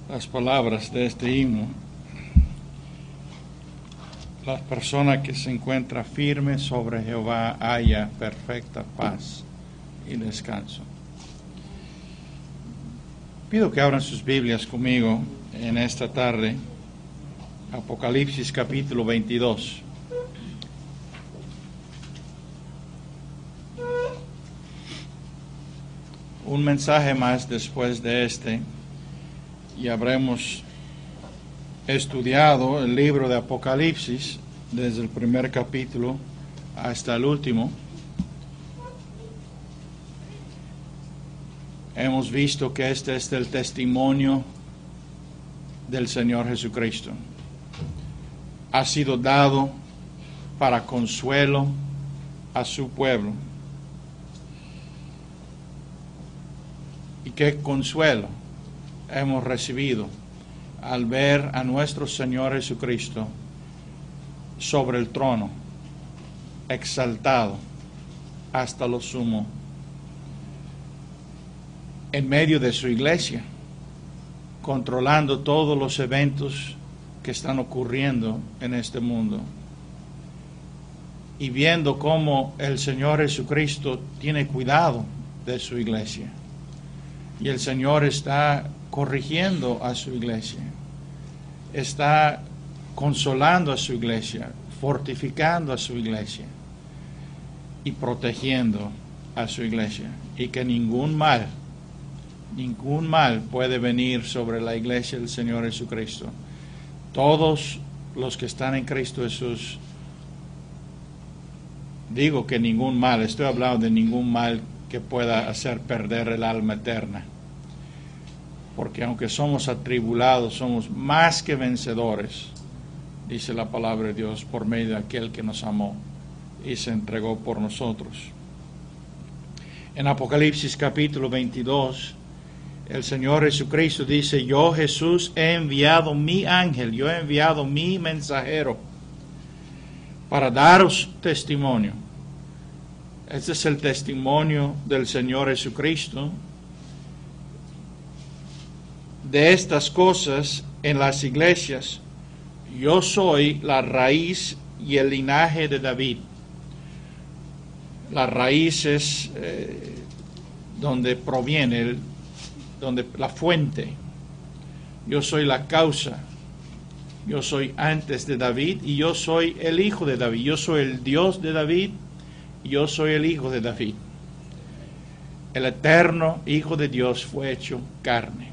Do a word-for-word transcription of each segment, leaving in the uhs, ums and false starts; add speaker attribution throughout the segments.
Speaker 1: las palabras de este himno. La persona que se encuentra firme sobre Jehová halla perfecta paz y descanso. Pido que abran sus Biblias conmigo en esta tarde, Apocalipsis capítulo veintidós. Un mensaje más después de este, y habremos estudiado el libro de Apocalipsis desde el primer capítulo hasta el último. Hemos visto que este es el testimonio del Señor Jesucristo. Ha sido dado para consuelo a su pueblo. ¿Y qué consuelo hemos recibido al ver a nuestro Señor Jesucristo sobre el trono, exaltado hasta lo sumo, en medio de su iglesia, controlando todos los eventos que están ocurriendo en este mundo, y viendo cómo el Señor Jesucristo tiene cuidado de su iglesia, y el Señor está corrigiendo a su iglesia, está consolando a su iglesia, fortificando a su iglesia y protegiendo a su iglesia, y que ningún mal, ningún mal puede venir sobre la iglesia del Señor Jesucristo. Todos los que están en Cristo Jesús, digo que ningún mal, estoy hablando de ningún mal que pueda hacer perder el alma eterna, porque aunque somos atribulados, somos más que vencedores, dice la palabra de Dios, por medio de aquel que nos amó y se entregó por nosotros. En Apocalipsis capítulo veintidós, el Señor Jesucristo dice: yo, Jesús, he enviado mi ángel, yo he enviado mi mensajero para daros testimonio. Este es el testimonio del Señor Jesucristo de estas cosas en las iglesias. Yo soy la raíz y el linaje de David. La raíz es eh, donde proviene, el, donde la fuente. Yo soy la causa. Yo soy antes de David y yo soy el hijo de David. Yo soy el Dios de David. Yo soy el hijo de David. El eterno Hijo de Dios fue hecho carne.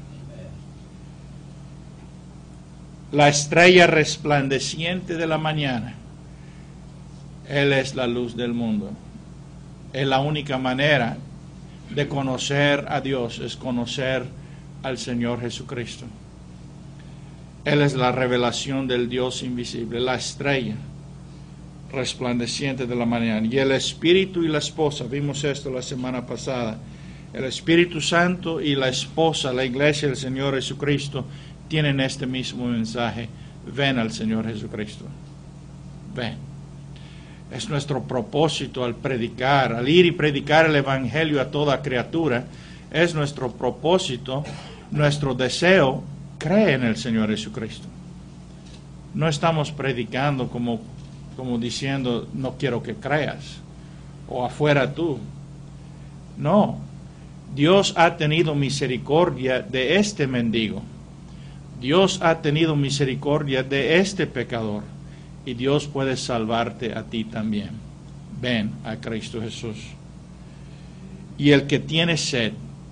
Speaker 1: La estrella resplandeciente de la mañana. Él es la luz del mundo. Es la única manera de conocer a Dios, es conocer al Señor Jesucristo. Él es la revelación del Dios invisible, la estrella resplandeciente de la mañana. Y el Espíritu y la esposa, vimos esto la semana pasada, el Espíritu Santo y la esposa, la iglesia del Señor Jesucristo, tienen este mismo mensaje: ven al Señor Jesucristo, ven. Es nuestro propósito al predicar, al ir y predicar el Evangelio a toda criatura, es nuestro propósito, nuestro deseo: cree en el Señor Jesucristo. No estamos predicando como como diciendo no quiero que creas, o afuera tú. No, Dios ha tenido misericordia de este mendigo, Dios ha tenido misericordia de este pecador, y Dios puede salvarte a ti también. Ven a Cristo Jesús. Y el que tiene sed,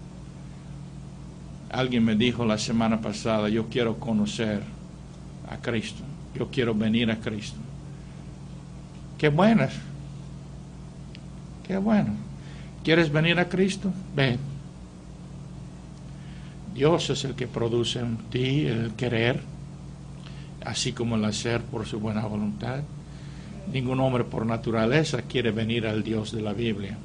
Speaker 1: alguien me dijo la semana pasada: yo quiero conocer a Cristo, yo quiero venir a Cristo. Qué bueno, qué bueno. ¿Quieres venir a Cristo? Ven. Dios es el que produce en ti el querer, así como el hacer por su buena voluntad. Ningún hombre por naturaleza quiere venir al Dios de la Biblia.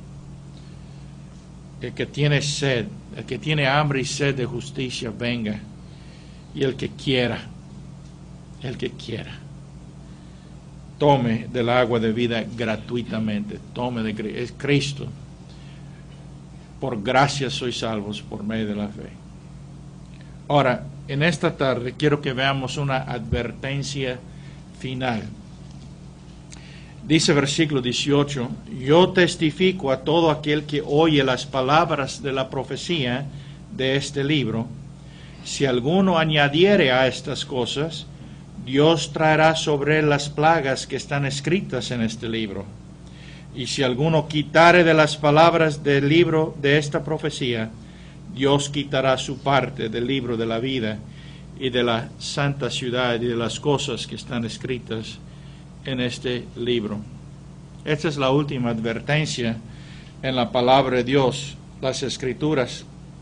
Speaker 1: El que tiene sed, el que tiene hambre y sed de justicia, venga. Y el que quiera, el que quiera, tome del agua de vida gratuitamente. Tome de es Cristo. Por gracia sois salvos por medio de la fe. Ahora, en esta tarde quiero que veamos una advertencia final. Dice versículo dieciocho, yo testifico a todo aquel que oye las palabras de la profecía de este libro, si alguno añadiere a estas cosas, Dios traerá sobre él las plagas que están escritas en este libro. Y si alguno quitare de las palabras del libro de esta profecía, Dios quitará su parte del libro de la vida y de la santa ciudad y de las cosas que están escritas en este libro. Esta es la última advertencia en la palabra de Dios, las Escrituras.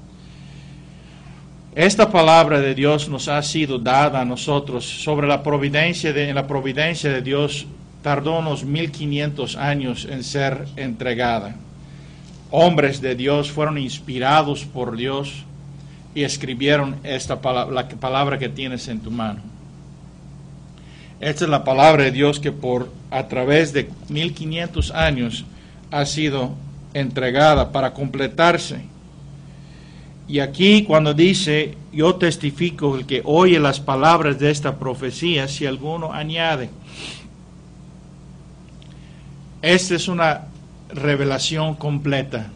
Speaker 1: Esta palabra de Dios nos ha sido dada a nosotros sobre la providencia de, en la providencia de Dios. Tardó unos mil quinientos años en ser entregada. Hombres de Dios fueron inspirados por Dios y escribieron esta palabra, la palabra que tienes en tu mano. Esta es la palabra de Dios que por a través de mil quinientos años ha sido entregada para completarse. Y aquí cuando dice, yo testifico el que oye las palabras de esta profecía, si alguno añade. Esta es una revelación completa.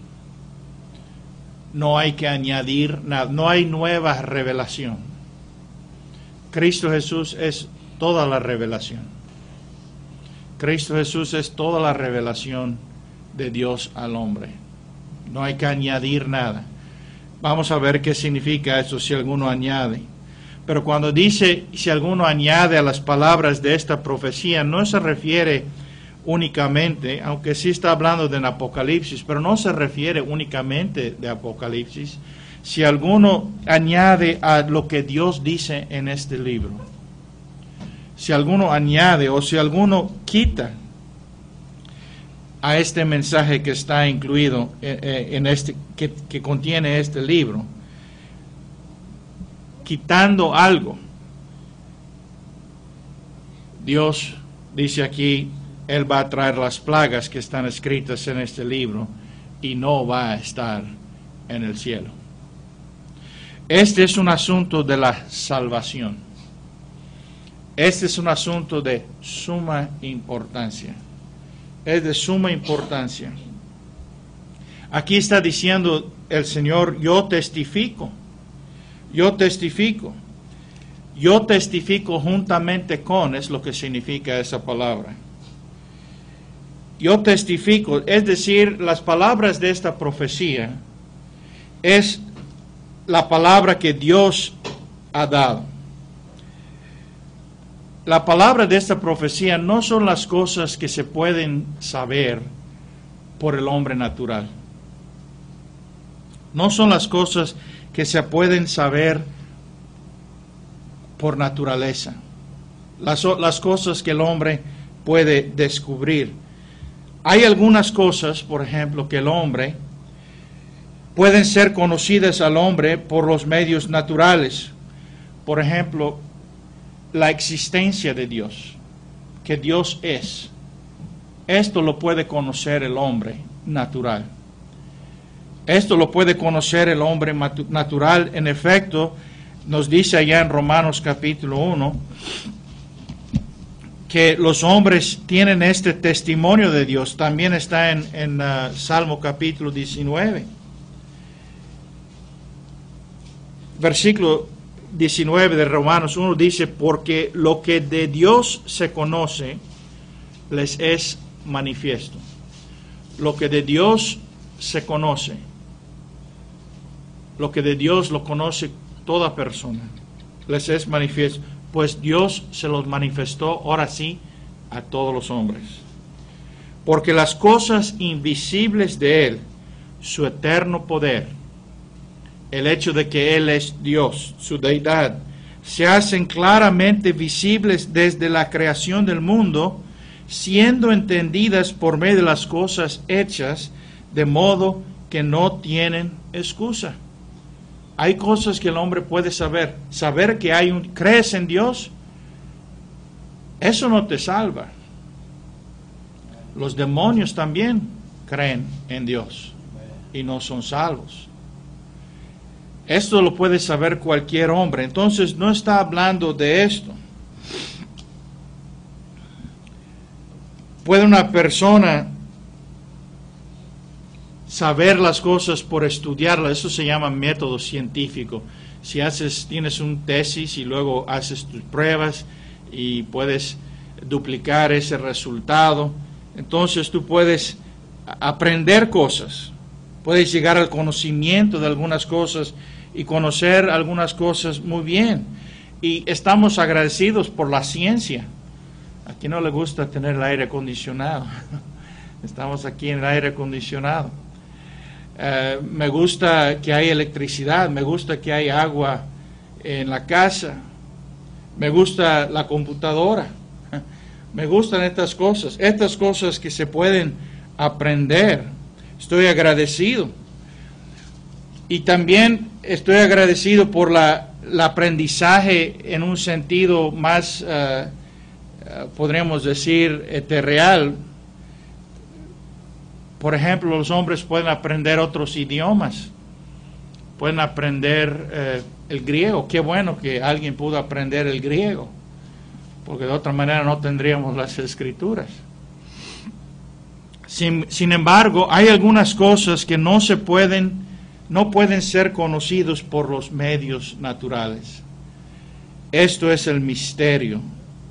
Speaker 1: No hay que añadir nada, no hay nueva revelación. Cristo Jesús es toda la revelación. Cristo Jesús es toda la revelación de Dios al hombre. No hay que añadir nada. Vamos a ver qué significa eso si alguno añade. Pero cuando dice si alguno añade a las palabras de esta profecía, no se refiere únicamente, aunque sí está hablando de Apocalipsis, pero no se refiere únicamente de Apocalipsis. Si alguno añade a lo que Dios dice en este libro, si alguno añade o si alguno quita a este mensaje que está incluido en este, que, que contiene este libro, quitando algo, Dios dice aquí, Él va a traer las plagas que están escritas en este libro y no va a estar en el cielo. Este es un asunto de la salvación. Este es un asunto de suma importancia. Es de suma importancia. Aquí está diciendo el Señor, yo testifico, yo testifico, yo testifico juntamente con, es lo que significa esa palabra. Yo testifico, es decir, las palabras de esta profecía es la palabra que Dios ha dado. La palabra de esta profecía no son las cosas que se pueden saber por el hombre natural. No son las cosas que se pueden saber por naturaleza. Las, las cosas que el hombre puede descubrir. Hay algunas cosas, por ejemplo, que el hombre pueden ser conocidas al hombre por los medios naturales. Por ejemplo, la existencia de Dios, que Dios es. Esto lo puede conocer el hombre natural. Esto lo puede conocer el hombre natural. En efecto, nos dice allá en Romanos capítulo uno, que los hombres tienen este testimonio de Dios. También está en, en uh, Salmo capítulo diecinueve. Versículo diecinueve de Romanos uno dice, porque lo que de Dios se conoce les es manifiesto. Lo que de Dios se conoce, lo que de Dios lo conoce toda persona, les es manifiesto, pues Dios se los manifestó ahora sí a todos los hombres. Porque las cosas invisibles de Él, su eterno poder, el hecho de que Él es Dios, su deidad, se hacen claramente visibles desde la creación del mundo, siendo entendidas por medio de las cosas hechas, de modo que no tienen excusa. Hay cosas que el hombre puede saber. Saber que hay un... ¿Crees en Dios? Eso no te salva. Los demonios también creen en Dios y no son salvos. Esto lo puede saber cualquier hombre. Entonces no está hablando de esto. ¿Puede una persona saber las cosas por estudiarlas? Eso se llama método científico. Si haces, tienes un tesis y luego haces tus pruebas y puedes duplicar ese resultado, entonces tú puedes aprender cosas, puedes llegar al conocimiento de algunas cosas y conocer algunas cosas muy bien. Y estamos agradecidos por la ciencia. ¿A quién no le gusta tener el aire acondicionado? Estamos aquí en el aire acondicionado. Uh, me gusta que hay electricidad, me gusta que hay agua en la casa, me gusta la computadora, me gustan estas cosas, estas cosas que se pueden aprender. Estoy agradecido. Y también estoy agradecido por la, el aprendizaje en un sentido más, uh, uh, podríamos decir, eterreal. Por ejemplo, los hombres pueden aprender otros idiomas, pueden aprender eh, el griego. Qué bueno que alguien pudo aprender el griego, porque de otra manera no tendríamos las escrituras. Sin, sin embargo, hay algunas cosas que no se pueden, no pueden ser conocidos por los medios naturales. Esto es el misterio.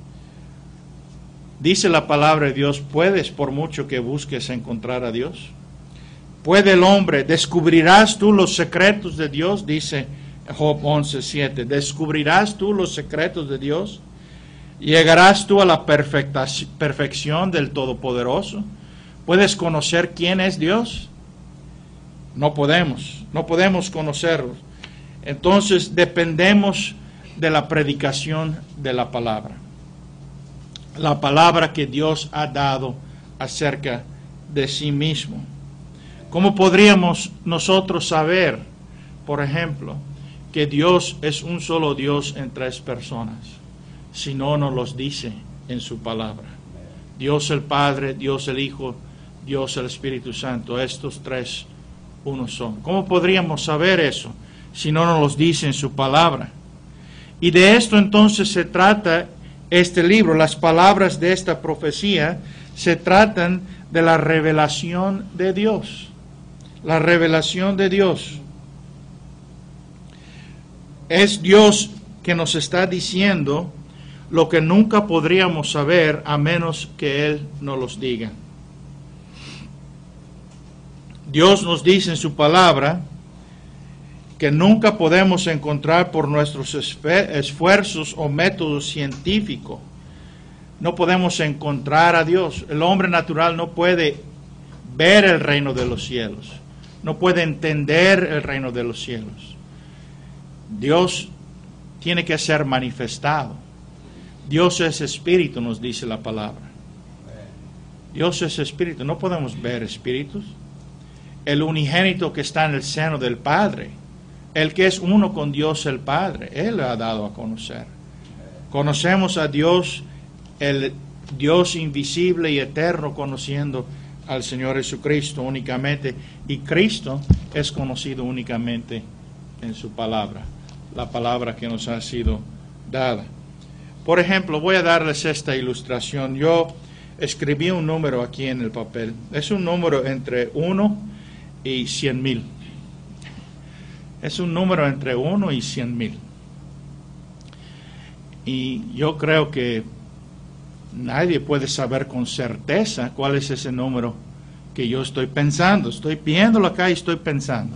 Speaker 1: Dice la palabra de Dios, ¿puedes, por mucho que busques, encontrar a Dios? ¿Puede el hombre? ¿Descubrirás tú los secretos de Dios? Dice Job once siete. ¿Descubrirás tú los secretos de Dios? ¿Llegarás tú a la perfecta, perfección del Todopoderoso? ¿Puedes conocer quién es Dios? No podemos, no podemos conocerlo. Entonces dependemos de la predicación de la palabra. La palabra que Dios ha dado acerca de sí mismo. ¿Cómo podríamos nosotros saber, por ejemplo, que Dios es un solo Dios en tres personas, si no nos los dice en su palabra? Dios el Padre, Dios el Hijo, Dios el Espíritu Santo, estos tres uno son. ¿Cómo podríamos saber eso si no nos los dice en su palabra? Y de esto entonces se trata este libro. Las palabras de esta profecía se tratan de la revelación de Dios. La revelación de Dios. Es Dios que nos está diciendo lo que nunca podríamos saber a menos que Él nos los diga. Dios nos dice en su palabra que nunca podemos encontrar por nuestros esfuerzos o métodos científicos. No podemos encontrar a Dios. El hombre natural no puede ver el reino de los cielos. No puede entender el reino de los cielos. Dios tiene que ser manifestado. Dios es espíritu, nos dice la palabra. Dios es espíritu. No podemos ver espíritus. El unigénito que está en el seno del Padre, el que es uno con Dios el Padre, Él lo ha dado a conocer. Conocemos a Dios, el Dios invisible y eterno, conociendo al Señor Jesucristo únicamente, y Cristo es conocido únicamente en su palabra, la palabra que nos ha sido dada. Por ejemplo, voy a darles esta ilustración. Yo escribí un número aquí en el papel. Es un número entre uno y cien mil. Es un número entre uno y cien mil. Y yo creo que nadie puede saber con certeza cuál es ese número que yo estoy pensando. Estoy viéndolo acá y estoy pensando.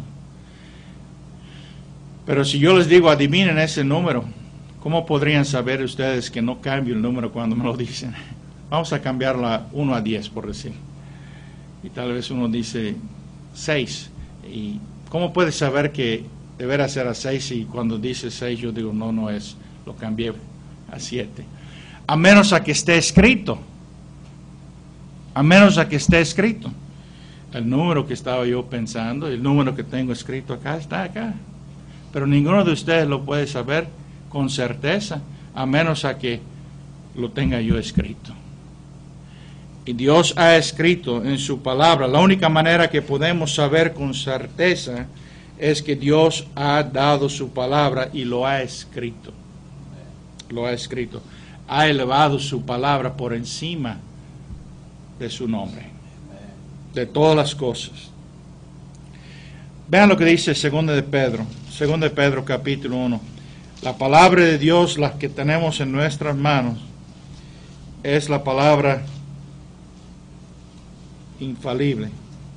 Speaker 1: Pero si yo les digo, adivinen ese número, ¿cómo podrían saber ustedes que no cambio el número cuando me lo dicen? Vamos a cambiarlo a uno a diez, por decir. Y tal vez uno dice seis. ¿Y cómo puede saber que deberá ser a seis y cuando dice seis yo digo, no, no es, lo cambié a siete? A menos a que esté escrito. A menos a que esté escrito. El número que estaba yo pensando, el número que tengo escrito acá, está acá. Pero ninguno de ustedes lo puede saber con certeza, a menos a que lo tenga yo escrito. Y Dios ha escrito en su palabra. La única manera que podemos saber con certeza es que Dios ha dado su palabra y lo ha escrito. Lo ha escrito. Ha elevado su palabra por encima de su nombre, de todas las cosas. Vean lo que dice Segunda de Pedro, Segunda de Pedro capítulo uno. La palabra de Dios, la que tenemos en nuestras manos, es la palabra infalible.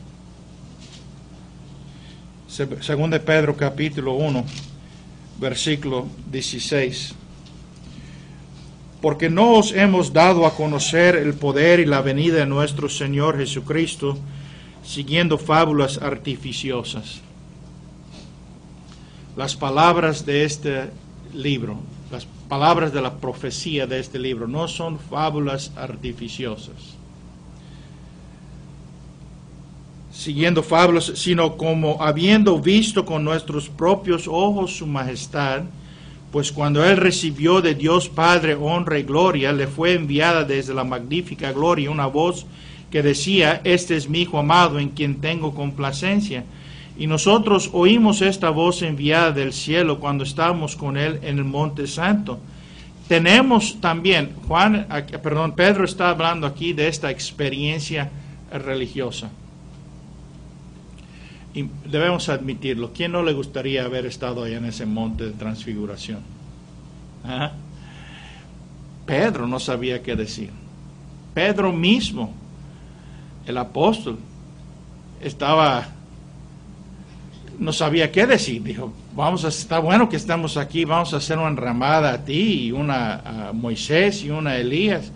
Speaker 1: Segunda de Pedro capítulo uno, versículo dieciséis. Porque no os hemos dado a conocer el poder y la venida de nuestro Señor Jesucristo, siguiendo fábulas artificiosas. Las palabras de este libro, las palabras de la profecía de este libro, no son fábulas artificiosas, siguiendo fábulas, sino como habiendo visto con nuestros propios ojos su majestad, pues cuando él recibió de Dios Padre honra y gloria, le fue enviada desde la magnífica gloria una voz que decía: este es mi Hijo amado, en quien tengo complacencia. Y nosotros oímos esta voz enviada del cielo cuando estábamos con él en el Monte Santo. Tenemos también, Juan, perdón, Pedro está hablando aquí de esta experiencia religiosa. Y debemos admitirlo. ¿Quién no le gustaría haber estado ahí en ese monte de transfiguración? ¿Ah? Pedro no sabía qué decir. Pedro mismo, el apóstol, estaba, no sabía qué decir. Dijo: vamos a, está bueno que estamos aquí, vamos a hacer una enramada a ti y una a Moisés y una a Elías.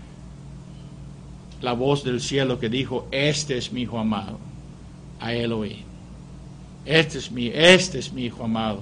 Speaker 1: La voz del cielo que dijo: este es mi Hijo amado, a él oí. Este es mi, este es mi Hijo amado.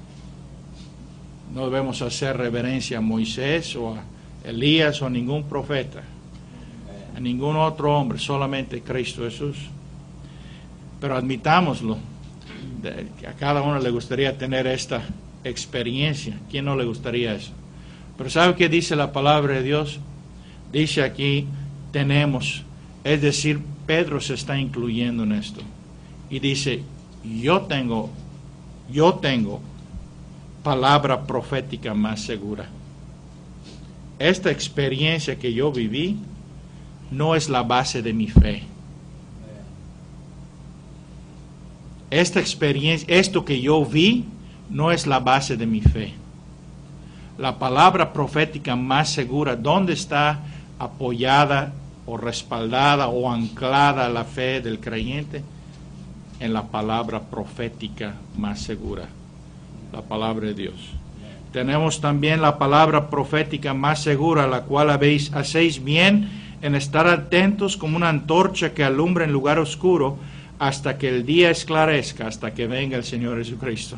Speaker 1: No debemos hacer reverencia a Moisés o a Elías o a ningún profeta, a ningún otro hombre, solamente Cristo Jesús. Pero admitámoslo, a cada uno le gustaría tener esta experiencia. ¿Quién no le gustaría eso? Pero ¿sabe qué dice la palabra de Dios? Dice aquí: tenemos, es decir, Pedro se está incluyendo en esto. Y dice: yo tengo, yo tengo palabra profética más segura. Esta experiencia que yo viví no es la base de mi fe. Esta experiencia, esto que yo vi, no es la base de mi fe. La palabra profética más segura, ¿dónde está apoyada o respaldada o anclada la fe del creyente? En la palabra profética más segura, la palabra de Dios. Tenemos también la palabra profética más segura, la cual habéis, hacéis bien en estar atentos como una antorcha que alumbra en lugar oscuro, hasta que el día esclarezca, hasta que venga el Señor Jesucristo.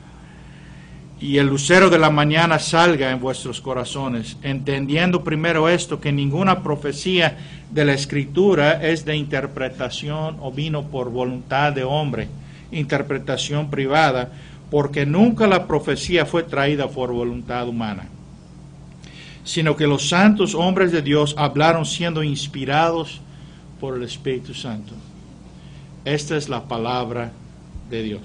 Speaker 1: Y el lucero de la mañana salga en vuestros corazones, entendiendo primero esto, que ninguna profecía de la Escritura es de interpretación o vino por voluntad de hombre, interpretación privada, porque nunca la profecía fue traída por voluntad humana, sino que los santos hombres de Dios hablaron siendo inspirados por el Espíritu Santo. Esta es la palabra de Dios.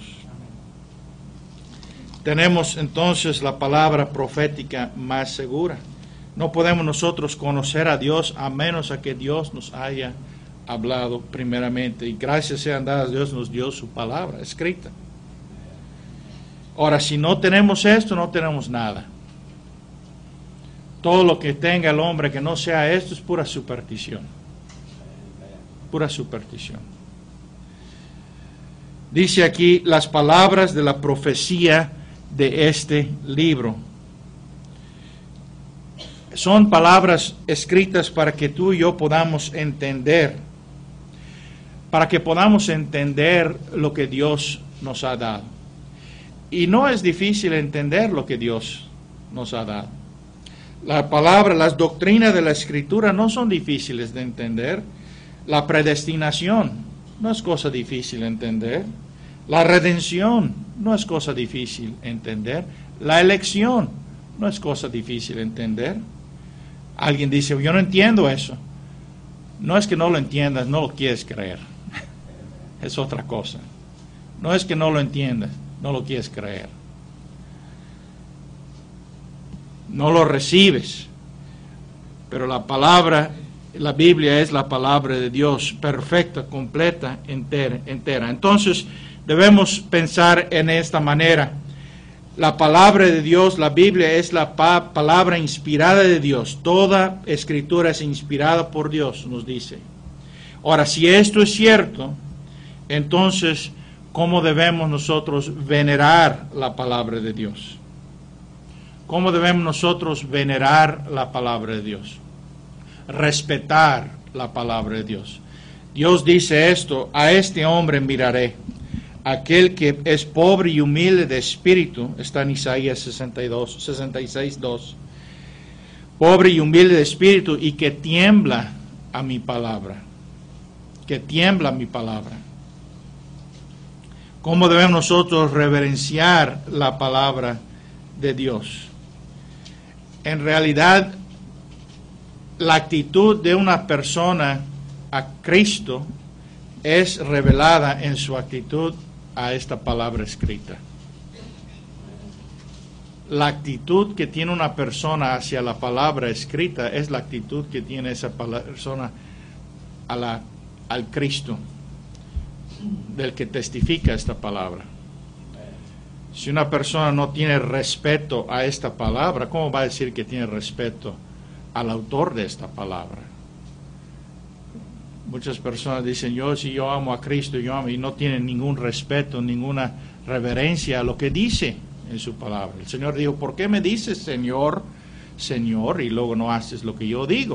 Speaker 1: Tenemos entonces la palabra profética más segura. No podemos nosotros conocer a Dios a menos a que Dios nos haya hablado primeramente. Y gracias sean dadas, Dios nos dio su palabra escrita. Ahora, si no tenemos esto, no tenemos nada. Todo lo que tenga el hombre que no sea esto es pura superstición. Pura superstición. Dice aquí las palabras de la profecía de este libro. Son palabras escritas para que tú y yo podamos entender, para que podamos entender lo que Dios nos ha dado. Y no es difícil entender lo que Dios nos ha dado. La palabra, las doctrinas de la Escritura no son difíciles de entender. La predestinación no es cosa difícil de entender. La redención no es cosa difícil de entender. La elección no es cosa difícil de entender. Alguien dice: yo no entiendo eso. No es que no lo entiendas, no lo quieres creer. Es otra cosa. No es que no lo entiendas, no lo quieres creer. No lo recibes. Pero la palabra, la Biblia es la palabra de Dios, perfecta, completa, entera, entera. Entonces, debemos pensar en esta manera. La palabra de Dios, la Biblia es la pa palabra inspirada de Dios. Toda escritura es inspirada por Dios, nos dice. Ahora, si esto es cierto, entonces, ¿cómo debemos nosotros venerar la palabra de Dios? ¿Cómo debemos nosotros venerar la palabra de Dios? Respetar la palabra de Dios. Dios dice esto: a este hombre miraré, aquel que es pobre y humilde de espíritu, está en Isaías sesenta y dos, sesenta y seis, dos. Pobre y humilde de espíritu y que tiembla a mi palabra. Que tiembla a mi palabra. ¿Cómo debemos nosotros reverenciar la palabra de Dios? En realidad, la actitud de una persona a Cristo es revelada en su actitud a esta palabra escrita. La actitud que tiene una persona hacia la palabra escrita es la actitud que tiene esa persona a la, al Cristo, del que testifica esta palabra. Si una persona no tiene respeto a esta palabra, ¿cómo va a decir que tiene respeto al autor de esta palabra? Muchas personas dicen, yo si yo amo a Cristo, yo amo, y no tienen ningún respeto, ninguna reverencia a lo que dice en su palabra. El Señor dijo, ¿por qué me dices Señor, Señor, y luego no haces lo que yo digo?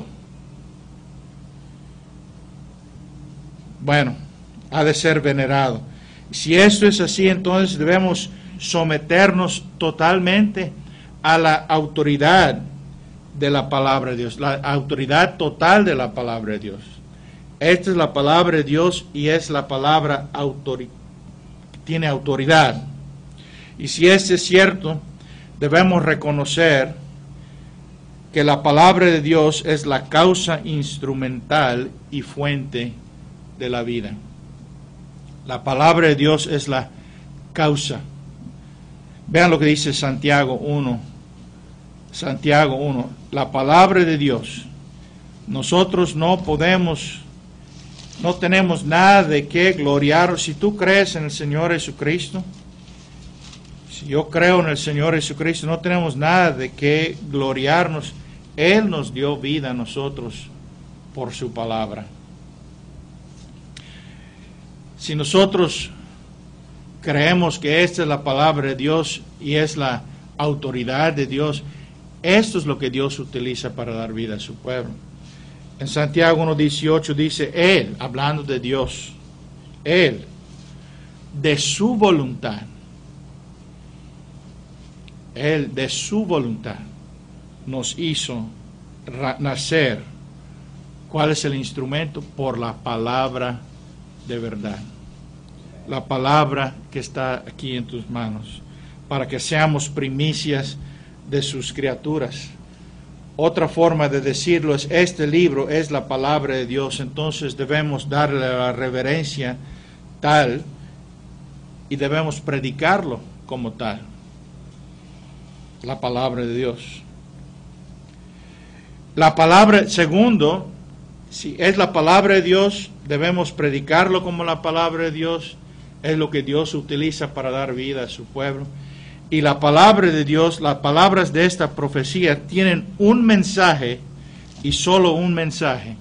Speaker 1: Bueno, ha de ser venerado. Si esto es así, entonces debemos someternos totalmente a la autoridad de la palabra de Dios, la autoridad total de la palabra de Dios. Esta es la palabra de Dios y es la palabra autori- tiene autoridad. Y si esto es cierto, debemos reconocer que la palabra de Dios es la causa instrumental y fuente de la vida. La palabra de Dios es la causa. Vean lo que dice Santiago uno. Santiago uno. La palabra de Dios. Nosotros no podemos, no tenemos nada de qué gloriar. Si tú crees en el Señor Jesucristo, si yo creo en el Señor Jesucristo, no tenemos nada de qué gloriarnos. Él nos dio vida a nosotros por su palabra. Si nosotros creemos que esta es la palabra de Dios y es la autoridad de Dios, esto es lo que Dios utiliza para dar vida a su pueblo. En Santiago uno dieciocho dice, Él, hablando de Dios, Él, de su voluntad, Él de su voluntad nos hizo nacer. ¿Cuál es el instrumento? Por la palabra de verdad. La palabra que está aquí en tus manos, para que seamos primicias de sus criaturas. Otra forma de decirlo es, este libro es la palabra de Dios, entonces debemos darle la reverencia tal y debemos predicarlo como tal. La palabra de Dios. La palabra, segundo, si es la palabra de Dios, debemos predicarlo como la palabra de Dios. Es lo que Dios utiliza para dar vida a su pueblo. Y la palabra de Dios, las palabras de esta profecía tienen un mensaje y solo un mensaje.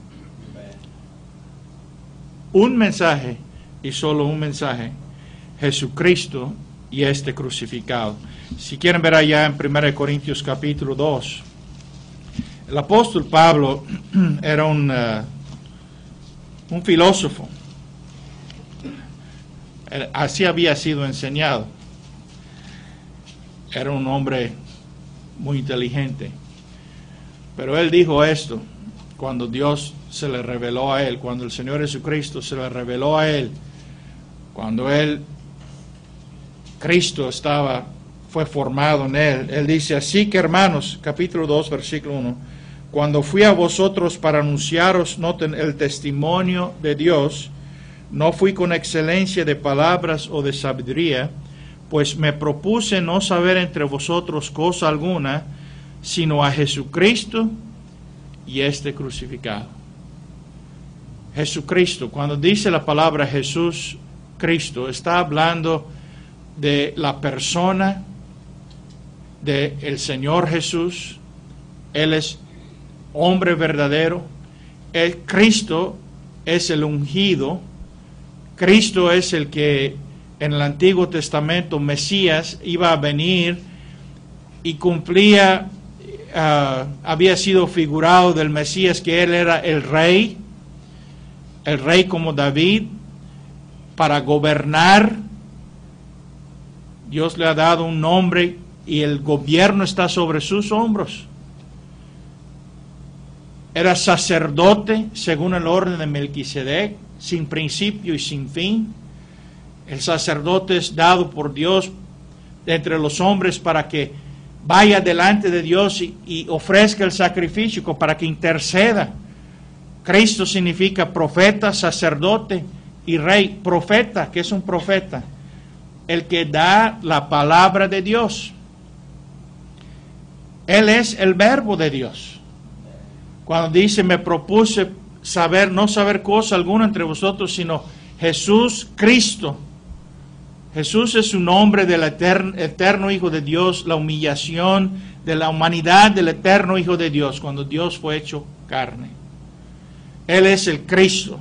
Speaker 1: Un mensaje y solo un mensaje. Jesucristo y este crucificado. Si quieren ver allá en primera de Corintios capítulo dos, el apóstol Pablo era un, uh, un filósofo. Así había sido enseñado. Era un hombre muy inteligente. Pero él dijo esto cuando Dios se le reveló a él, cuando el Señor Jesucristo se le reveló a él, cuando él, Cristo estaba, fue formado en él. Él dice, así que hermanos, capítulo dos, versículo uno, cuando fui a vosotros para anunciaros, noten el testimonio de Dios, No fui con excelencia de palabras o de sabiduría, pues me propuse no saber entre vosotros cosa alguna, sino a Jesucristo y este crucificado. Jesucristo, cuando dice la palabra Jesús Cristo, está hablando de la persona del Señor Jesús. Él es hombre verdadero. El Cristo es el ungido. Cristo es el que en el Antiguo Testamento, Mesías, iba a venir y cumplía, uh, había sido figurado del Mesías, que él era el rey, el rey como David, para gobernar. Dios le ha dado un nombre y el gobierno está sobre sus hombros. Era sacerdote según el orden de Melquisedec, sin principio y sin fin. El sacerdote es dado por Dios de entre los hombres para que vaya delante de Dios y, y ofrezca el sacrificio, para que interceda. Cristo significa profeta, sacerdote y rey. Profeta, ¿qué es un profeta? El que da la palabra de Dios. Él es el verbo de Dios. Cuando dice, me propuse saber, no saber cosa alguna entre vosotros, sino Jesús Cristo. Jesús es un nombre del eterno, eterno Hijo de Dios, la humillación de la humanidad del eterno Hijo de Dios, cuando Dios fue hecho carne. Él es el Cristo.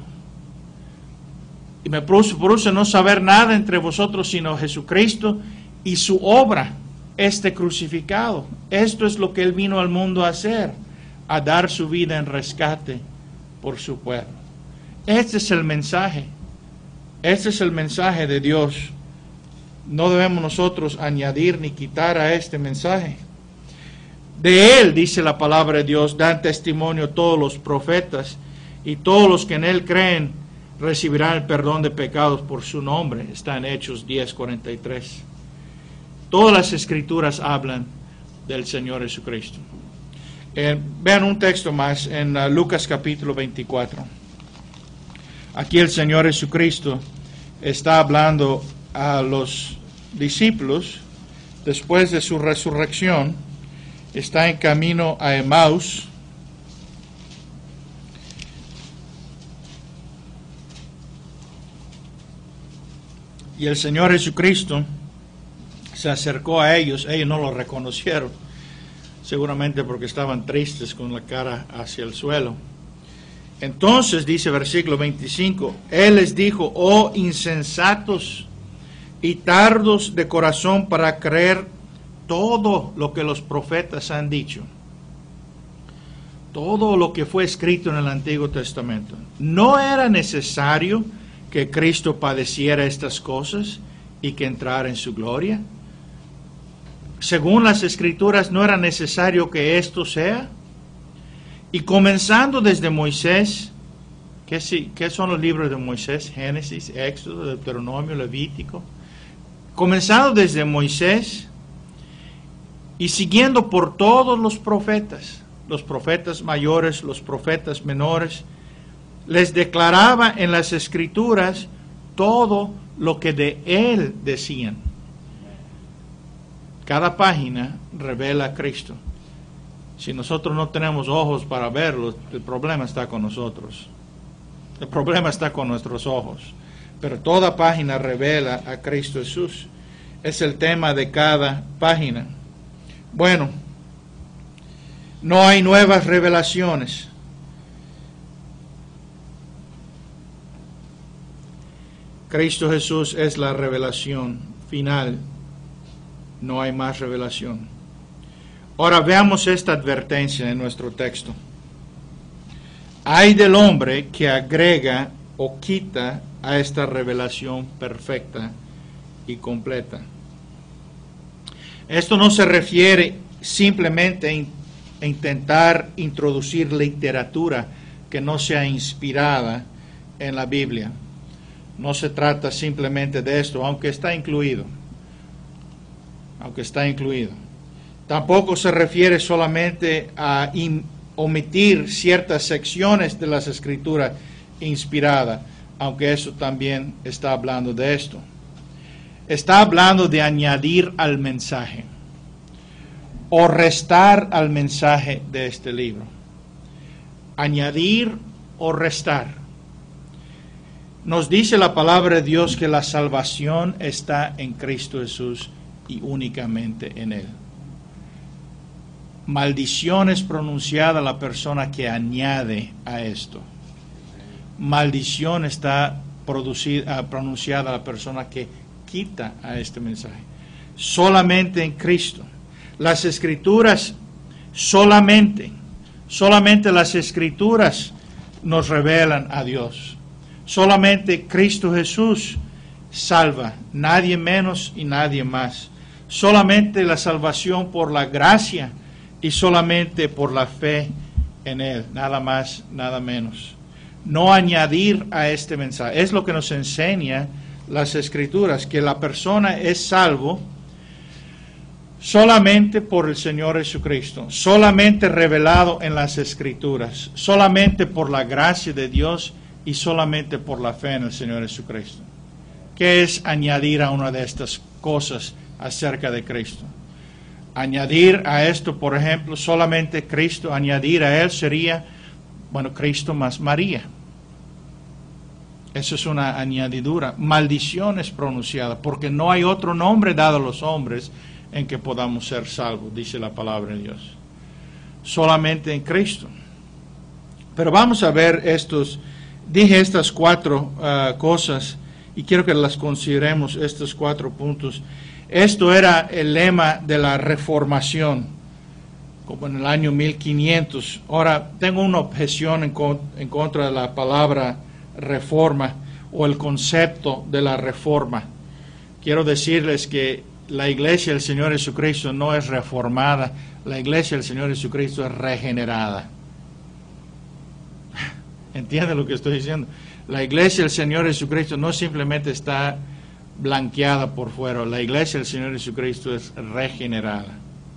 Speaker 1: Y me propuse no saber nada entre vosotros, sino Jesucristo y su obra, este crucificado. Esto es lo que Él vino al mundo a hacer, a dar su vida en rescate por su pueblo. Este es el mensaje. Este es el mensaje de Dios. No debemos nosotros añadir ni quitar a este mensaje. De Él, dice la palabra de Dios, dan testimonio todos los profetas, y todos los que en Él creen recibirán el perdón de pecados por su nombre. Está en Hechos diez, cuarenta y tres. Todas las escrituras hablan del Señor Jesucristo. Eh, vean un texto más en uh, Lucas capítulo veinticuatro. Aquí el Señor Jesucristo está hablando a los discípulos después de su resurrección. Está en camino a Emaús. Y el Señor Jesucristo se acercó a ellos. Ellos no lo reconocieron, seguramente porque estaban tristes con la cara hacia el suelo. Entonces, dice versículo veinticinco, Él les dijo, oh insensatos y tardos de corazón para creer todo lo que los profetas han dicho. Todo lo que fue escrito en el Antiguo Testamento. ¿No era necesario que Cristo padeciera estas cosas y que entrara en su gloria? Según las Escrituras, ¿no era necesario que esto sea? Y comenzando desde Moisés, ¿qué, sí, ¿qué son los libros de Moisés? Génesis, Éxodo, Deuteronomio, Levítico. Comenzando desde Moisés y siguiendo por todos los profetas, los profetas mayores, los profetas menores, les declaraba en las Escrituras todo lo que de Él decían. Cada página revela a Cristo. Si nosotros no tenemos ojos para verlo, el problema está con nosotros. El problema está con nuestros ojos. Pero toda página revela a Cristo Jesús. Es el tema de cada página. Bueno, no hay nuevas revelaciones. Cristo Jesús es la revelación final. No hay más revelación. Ahora veamos esta advertencia en nuestro texto. Ay del hombre que agrega o quita a esta revelación perfecta y completa. Esto no se refiere simplemente a intentar introducir literatura que no sea inspirada en la Biblia. No se trata simplemente de esto, aunque está incluido. Aunque está incluido. Tampoco se refiere solamente a in, omitir ciertas secciones de las Escrituras inspiradas. aunque eso también está hablando de esto. Está hablando de añadir al mensaje o restar al mensaje de este libro. Añadir o restar. Nos dice la palabra de Dios que la salvación está en Cristo Jesús y únicamente en Él. Maldición es pronunciada la persona que añade a esto. Maldición está producida, pronunciada la persona que quita a este mensaje. Solamente en Cristo. Las Escrituras, solamente, solamente las Escrituras nos revelan a Dios. Solamente Cristo Jesús salva, nadie menos y nadie más. Solamente la salvación por la gracia y solamente por la fe en Él, nada más, nada menos. No añadir a este mensaje. Es lo que nos enseña las Escrituras, que la persona es salvo solamente por el Señor Jesucristo, solamente revelado en las Escrituras, solamente por la gracia de Dios y solamente por la fe en el Señor Jesucristo. ¿Qué es añadir a una de estas cosas acerca de Cristo? Añadir a esto, por ejemplo, solamente Cristo, añadir a Él sería, bueno, Cristo más María. Eso es una añadidura. Maldición es pronunciada, porque no hay otro nombre dado a los hombres en que podamos ser salvos, dice la palabra de Dios. Solamente en Cristo. Pero vamos a ver estos, dije estas cuatro uh, cosas, y quiero que las consideremos, estos cuatro puntos. Esto era el lema de la Reformación, como en el año mil quinientos. Ahora, tengo una objeción en, con, en contra de la palabra reforma o el concepto de la reforma. Quiero decirles que la iglesia del Señor Jesucristo no es reformada, la iglesia del Señor Jesucristo es regenerada. ¿Entienden lo que estoy diciendo? La iglesia del Señor Jesucristo no simplemente está blanqueada por fuera, la iglesia del Señor Jesucristo es regenerada.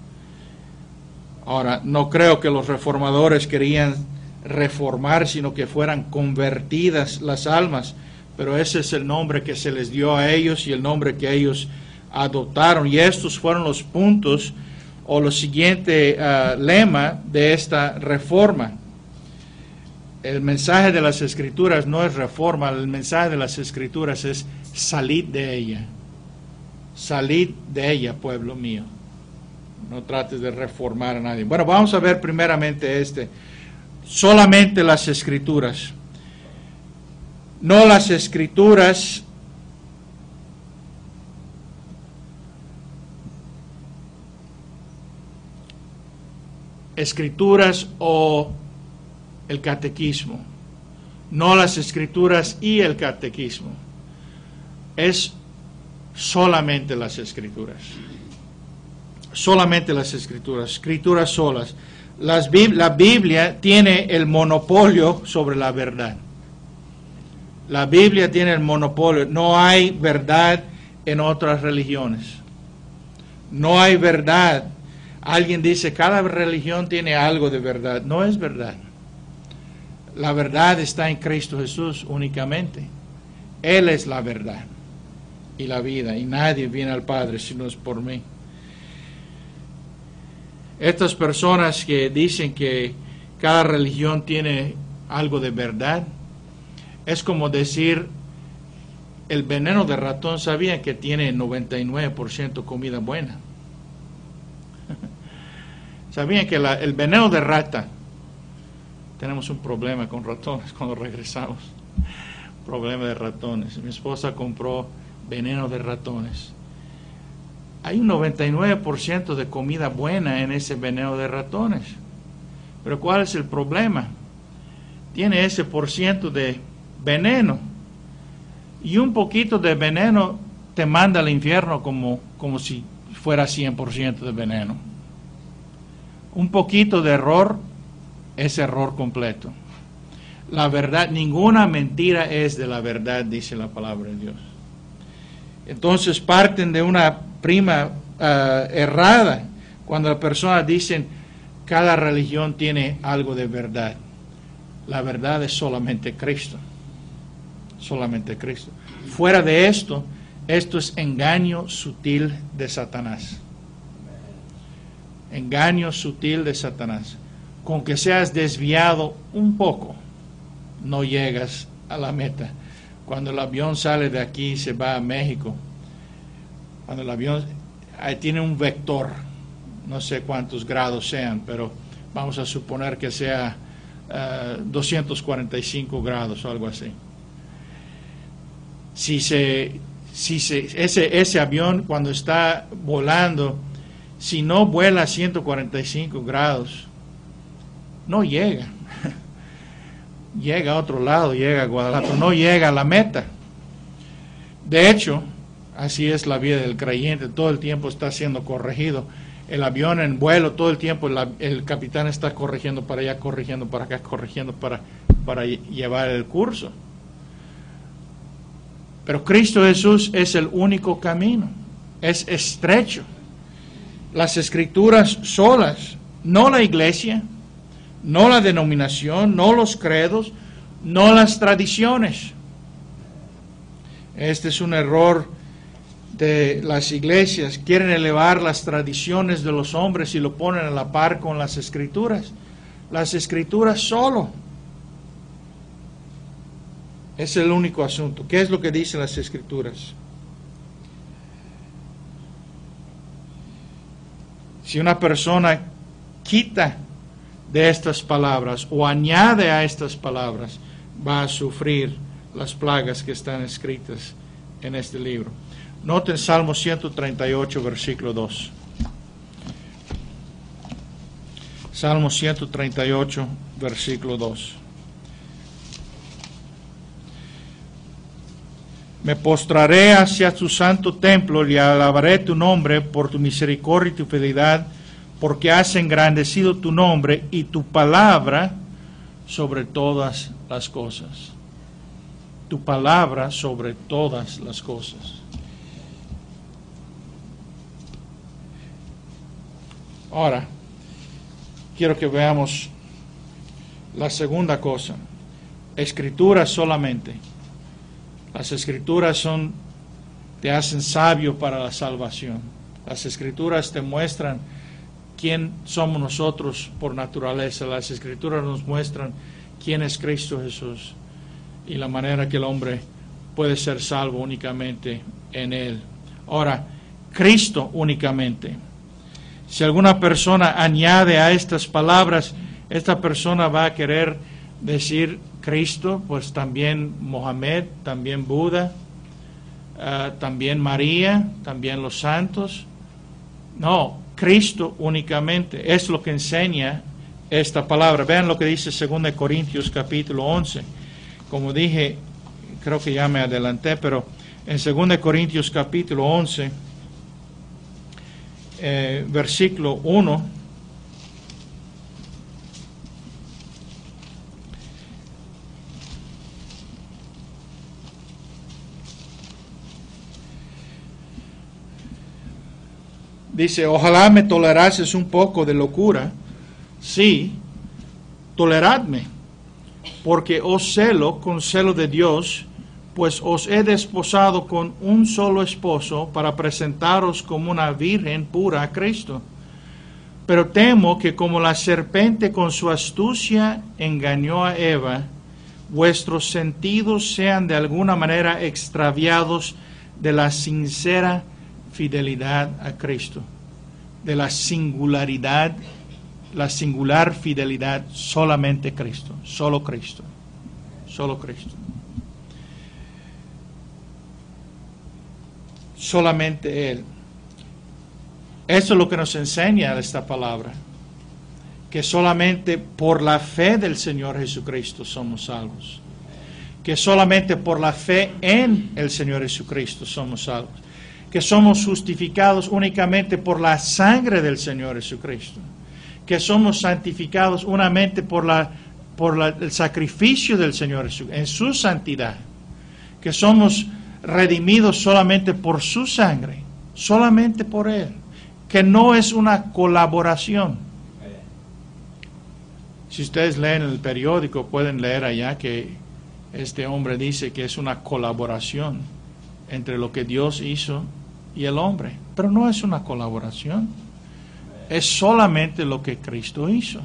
Speaker 1: Ahora, no creo que los reformadores querían reformar, sino que fueran convertidas las almas, pero ese es el nombre que se les dio a ellos y el nombre que ellos adoptaron, y estos fueron los puntos o lo siguiente uh, lema de esta reforma. El mensaje de las Escrituras no es reforma, el mensaje de las Escrituras es salid de ella, salid de ella, pueblo mío. No trates de reformar a nadie. Bueno, vamos a ver primeramente este. Solamente las Escrituras. No las Escrituras Escrituras o el catequismo. No las Escrituras y el catequismo. Es solamente las Escrituras. Solamente las Escrituras. Escrituras solas. Las, la Biblia tiene el monopolio sobre la verdad. La Biblia tiene el monopolio. No hay verdad en otras religiones. No hay verdad. Alguien dice, cada religión tiene algo de verdad. No es verdad. La verdad está en Cristo Jesús únicamente. Él es la verdad y la vida. Y nadie viene al Padre si no es por mí. Estas personas que dicen que cada religión tiene algo de verdad, es como decir, el veneno de ratón, ¿sabían que tiene noventa y nueve por ciento comida buena? ¿Sabían que la, el veneno de rata, tenemos un problema con ratones cuando regresamos, problema de ratones, mi esposa compró veneno de ratones. Hay un noventa y nueve por ciento de comida buena en ese veneno de ratones. Pero ¿cuál es el problema? Tiene ese por ciento de veneno. Y un poquito de veneno te manda al infierno como, como si fuera cien por ciento de veneno. Un poquito de error es error completo. La verdad, ninguna mentira es de la verdad, dice la palabra de Dios. Entonces parten de una prima uh, errada cuando las personas dicen cada religión tiene algo de verdad. La verdad es solamente Cristo. solamente Cristo. Fuera de esto, esto es engaño sutil de Satanás. Engaño sutil de Satanás. Con que seas desviado un poco, no llegas a la meta. Cuando el avión sale de aquí y se va a México, cuando el avión ahí tiene un vector, no sé cuántos grados sean, pero vamos a suponer que sea uh, doscientos cuarenta y cinco grados o algo así. Si se, si se, ese, ese avión cuando está volando, si no vuela a ciento cuarenta y cinco grados, no llega. Llega a otro lado, llega a Guadalajara, no llega a la meta. De hecho, así es la vida del creyente, todo el tiempo está siendo corregido. El avión en vuelo, todo el tiempo el, el capitán está corrigiendo para allá, corrigiendo para acá, corrigiendo para, para llevar el curso. Pero Cristo Jesús es el único camino, es estrecho. Las escrituras solas, no la iglesia, no la denominación, no los credos, no las tradiciones. Este es un error de las iglesias. Quieren elevar las tradiciones de los hombres y lo ponen a la par con las escrituras. Las escrituras solo es el único asunto. ¿Qué es lo que dicen las escrituras? Si una persona quita de estas palabras o añade a estas palabras, va a sufrir las plagas que están escritas en este libro. Noten Salmo ciento treinta y ocho, versículo dos. Salmo ciento treinta y ocho, versículo dos. Me postraré hacia tu santo templo y alabaré tu nombre por tu misericordia y tu fidelidad, porque has engrandecido tu nombre y tu palabra sobre todas las cosas. Tu palabra sobre todas las cosas. Ahora, quiero que veamos la segunda cosa. Escrituras solamente. Las escrituras son, te hacen sabio para la salvación. Las escrituras te muestran quién somos nosotros por naturaleza. Las escrituras nos muestran quién es Cristo Jesús y la manera que el hombre puede ser salvo únicamente en Él. Ahora, Cristo únicamente. Si alguna persona añade a estas palabras, esta persona va a querer decir Cristo, pues también Mohamed, también Buda, uh, también María, también los santos. No, Cristo únicamente es lo que enseña esta palabra. Vean lo que dice dos Corintios capítulo once. Como dije, creo que ya me adelanté, pero en dos Corintios capítulo once, eh, versículo uno, dice, ojalá me tolerases un poco de locura. Sí, toleradme, porque os celo con celo de Dios, pues os he desposado con un solo esposo para presentaros como una virgen pura a Cristo. Pero temo que como la serpiente con su astucia engañó a Eva, vuestros sentidos sean de alguna manera extraviados de la sincera fidelidad a Cristo, de la singularidad, la singular fidelidad solamente Cristo, solo Cristo, solo Cristo. Solamente Él. Eso es lo que nos enseña esta palabra, que solamente por la fe del Señor Jesucristo somos salvos, que solamente por la fe en el Señor Jesucristo somos salvos, que somos justificados únicamente por la sangre del Señor Jesucristo, que somos santificados únicamente por, la, por la, el sacrificio del Señor Jesucristo, en su santidad, que somos redimidos solamente por su sangre, solamente por Él, que no es una colaboración. Si ustedes leen el periódico, pueden leer allá que, Este hombre dice que es una colaboración entre lo que Dios hizo y el hombre, pero no es una colaboración, es solamente lo que Cristo hizo.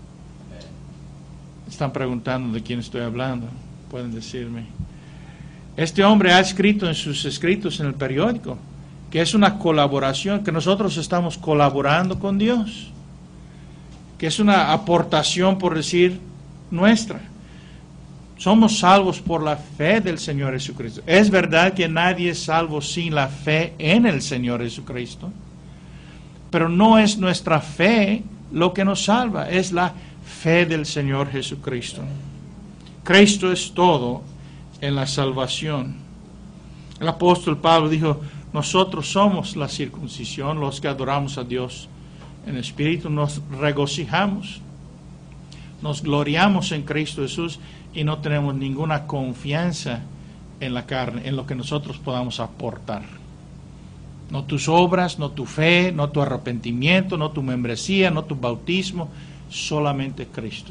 Speaker 1: Están preguntando de quién estoy hablando, pueden decirme. Este hombre ha escrito en sus escritos en el periódico que es una colaboración, que nosotros estamos colaborando con Dios, que es una aportación, por decir, nuestra. Somos salvos por la fe del Señor Jesucristo. Es verdad que nadie es salvo sin la fe en el Señor Jesucristo, pero no es nuestra fe lo que nos salva, es la fe del Señor Jesucristo. Cristo es todo en la salvación. El apóstol Pablo dijo, nosotros somos la circuncisión, los que adoramos a Dios en espíritu, nos regocijamos, nos gloriamos en Cristo Jesús y no tenemos ninguna confianza en la carne, en lo que nosotros podamos aportar. No tus obras, no tu fe, no tu arrepentimiento, no tu membresía, no tu bautismo, solamente Cristo.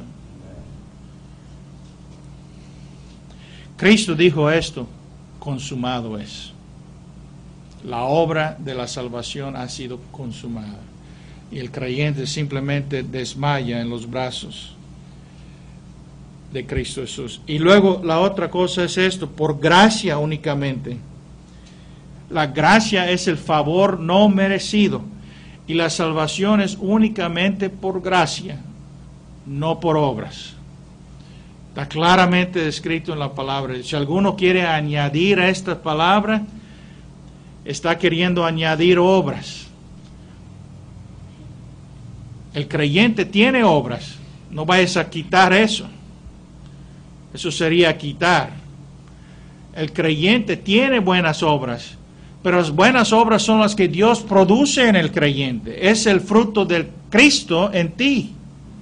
Speaker 1: Cristo dijo esto, consumado es. La obra de la salvación ha sido consumada. Y el creyente simplemente desmaya en los brazos de Cristo Jesús. Y luego la otra cosa es esto, por gracia únicamente. La gracia es el favor no merecido. Y la salvación es únicamente por gracia, no por obras. Está claramente descrito en la palabra. Si alguno quiere añadir a esta palabra, está queriendo añadir obras. El creyente tiene obras. No vayas a quitar eso. Eso sería quitar. El creyente tiene buenas obras, pero las buenas obras son las que Dios produce en el creyente. Es el fruto del Cristo en ti.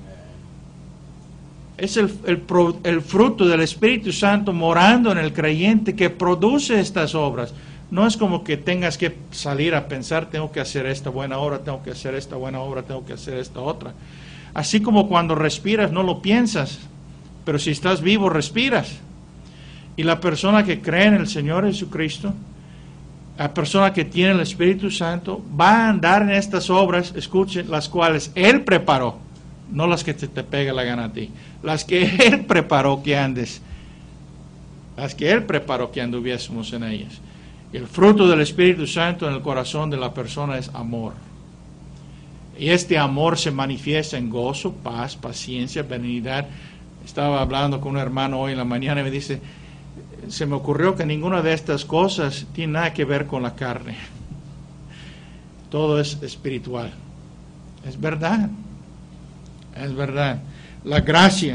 Speaker 1: Es el, el, el fruto del Espíritu Santo morando en el creyente que produce estas obras. No es como que tengas que salir a pensar, tengo que hacer esta buena obra, tengo que hacer esta buena obra, tengo que hacer esta otra. Así como cuando respiras no lo piensas, pero si estás vivo respiras. Y la persona que cree en el Señor Jesucristo, la persona que tiene el Espíritu Santo, va a andar en estas obras, escuchen, las cuales Él preparó, no las que te, te pega la gana a ti, las que Él preparó que andes, las que Él preparó que anduviésemos en ellas. El fruto del Espíritu Santo en el corazón de la persona es amor. Y este amor se manifiesta en gozo, paz, paciencia, benignidad. Estaba hablando con un hermano hoy en la mañana y me dice, se me ocurrió que ninguna de estas cosas tiene nada que ver con la carne. Todo es espiritual. Es verdad. Es verdad. La gracia.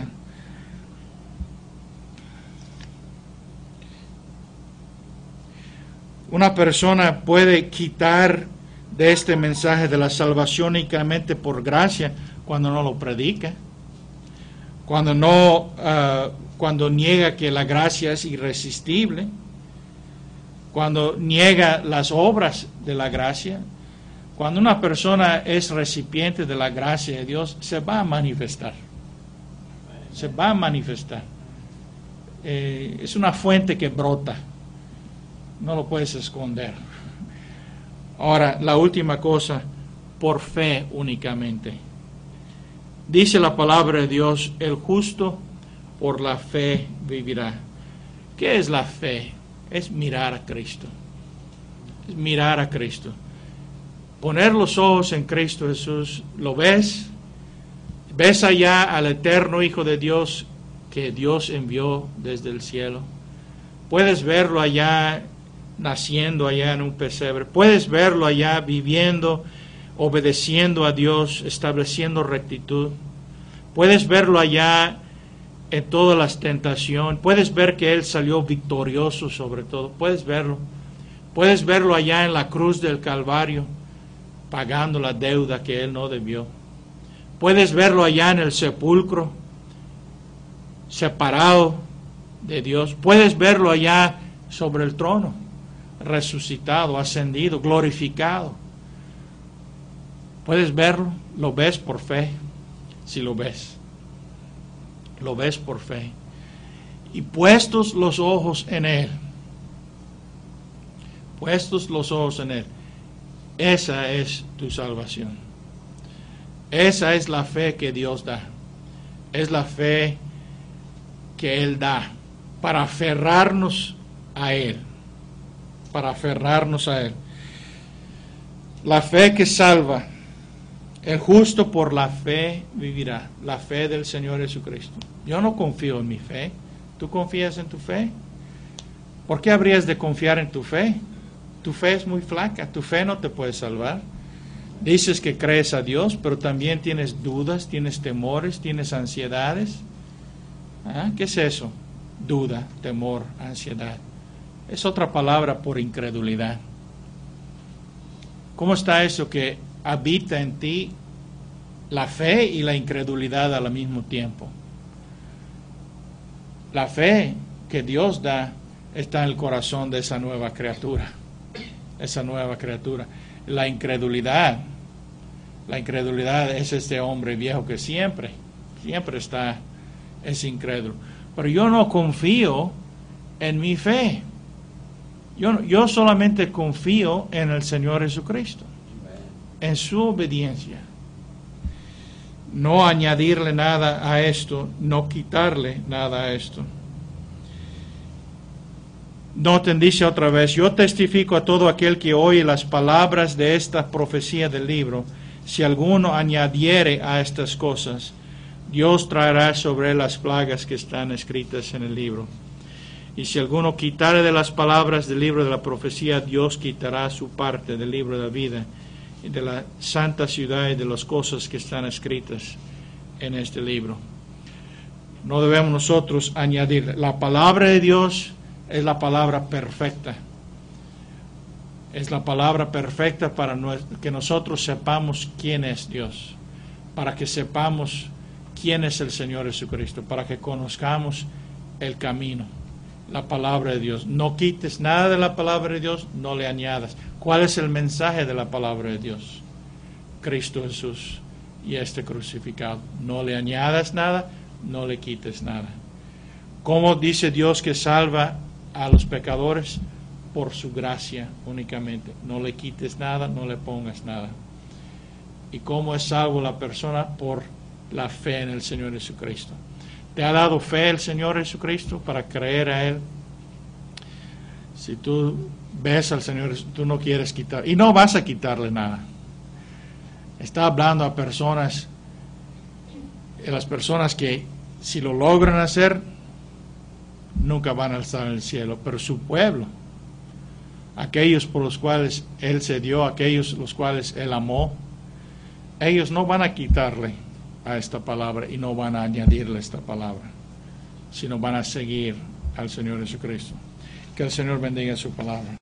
Speaker 1: Una persona puede quitar de este mensaje de la salvación únicamente por gracia cuando no lo predica, cuando no, uh, cuando niega que la gracia es irresistible, cuando niega las obras de la gracia. Cuando una persona es recipiente de la gracia de Dios, se va a manifestar, se va a manifestar. Eh, es una fuente que brota. No lo puedes esconder. Ahora, la última cosa, por fe únicamente. Dice la palabra de Dios, el justo por la fe vivirá. ¿Qué es la fe? Es mirar a Cristo. Es mirar a Cristo. Poner los ojos en Cristo Jesús. ¿Lo ves? ¿Ves allá al eterno Hijo de Dios que Dios envió desde el cielo? Puedes verlo allá naciendo allá en un pesebre. Puedes verlo allá viviendo, obedeciendo a Dios, estableciendo rectitud. Puedes verlo allá en todas las tentaciones. Puedes ver que Él salió victorioso sobre todo. Puedes verlo. Puedes verlo allá en la cruz del Calvario, pagando la deuda que Él no debió. Puedes verlo allá en el sepulcro, separado de Dios. Puedes verlo allá sobre el trono, resucitado, ascendido, glorificado. Puedes verlo, lo ves por fe, si lo ves. Lo ves por fe. y puestos los ojos en Él, puestos los ojos en Él, esa es tu salvación. Esa es la fe que Dios da. Es la fe que Él da para aferrarnos a Él, para aferrarnos a Él. La fe que salva. El justo por la fe vivirá. La fe del Señor Jesucristo. Yo no confío en mi fe. ¿Tú confías en tu fe? ¿Por qué habrías de confiar en tu fe? Tu fe es muy flaca. Tu fe no te puede salvar. Dices que crees a Dios, pero también tienes dudas, tienes temores, tienes ansiedades. ¿Ah? ¿Qué es eso? Duda, temor, ansiedad. Es otra palabra por incredulidad. ¿Cómo está eso que habita en ti la fe y la incredulidad al mismo tiempo? La fe que Dios da está en el corazón de esa nueva criatura, esa nueva criatura. La incredulidad, la incredulidad es este hombre viejo que siempre, siempre está, es incrédulo. Pero yo no confío en mi fe. Yo, yo solamente confío en el Señor Jesucristo, en su obediencia. No añadirle nada a esto, no quitarle nada a esto. Noten, dice otra vez, yo testifico a todo aquel que oye las palabras de esta profecía del libro, si alguno añadiere a estas cosas, Dios traerá sobre él las plagas que están escritas en el libro. Y si alguno quitare de las palabras del libro de la profecía, Dios quitará su parte del libro de la vida y de la santa ciudad y de las cosas que están escritas en este libro. No debemos nosotros añadir. La palabra de Dios es la palabra perfecta. Es la palabra perfecta para que nosotros sepamos quién es Dios, para que sepamos quién es el Señor Jesucristo, para que conozcamos el camino. La palabra de Dios. No quites nada de la palabra de Dios, no le añadas. ¿Cuál es el mensaje de la palabra de Dios? Cristo Jesús y este crucificado. No le añadas nada, no le quites nada. ¿Cómo dice Dios que salva a los pecadores? Por su gracia únicamente. No le quites nada, no le pongas nada. ¿Y cómo es salvo la persona? Por la fe en el Señor Jesucristo. ¿Te ha dado fe el Señor Jesucristo para creer a Él? Si tú ves al Señor, tú no quieres quitar, y no vas a quitarle nada. Está hablando a personas, a las personas que si lo logran hacer, nunca van a estar en el cielo, pero su pueblo, aquellos por los cuales Él se dio, aquellos los cuales Él amó, ellos no van a quitarle a esta palabra y no van a añadirle esta palabra, sino van a seguir al Señor Jesucristo. Que el Señor bendiga su palabra.